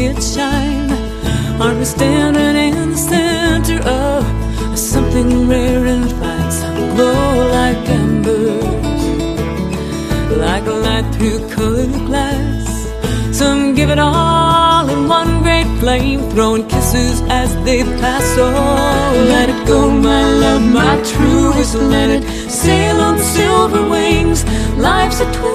it shine. Aren't we standing in the center of something rare and fine? Some glow like embers, like a light through colored glass. Some give it all in one great flame, throwing kisses as they pass. Oh, let it go, my love, my truest. Let it sail on silver wings. Life's a twin